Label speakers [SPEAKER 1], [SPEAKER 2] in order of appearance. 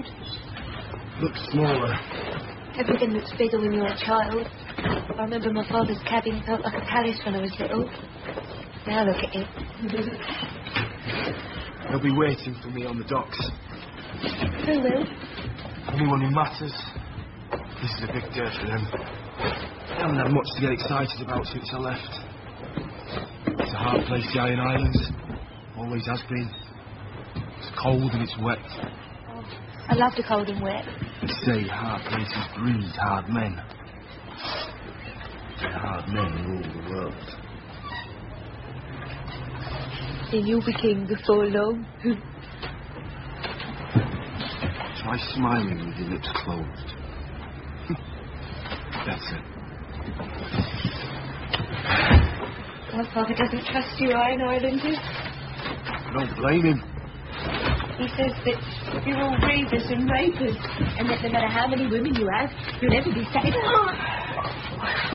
[SPEAKER 1] old.
[SPEAKER 2] Looks smaller.
[SPEAKER 1] Everything looks bigger when you're a child. I remember my father's cabin felt like a palace when I was little. Now look at it.
[SPEAKER 2] They'll be waiting for me on the docks.
[SPEAKER 1] Who will?
[SPEAKER 2] Anyone who matters. This is a big day for them. They haven't had much to get excited about since I left. It's a hard place, the Iron Islands. Always has been. It's cold and it's wet.
[SPEAKER 1] Oh, I love the cold and wet.
[SPEAKER 2] They say hard places breed hard men. And hard men rule the world.
[SPEAKER 1] Then you'll be king before long.
[SPEAKER 2] Try smiling with your lips closed. That's it.
[SPEAKER 1] My father doesn't trust you, Iron Islanders.
[SPEAKER 2] Don't blame him.
[SPEAKER 1] He says that you're all reavers and rapers, and that no matter how many women you have, you'll never be satisfied.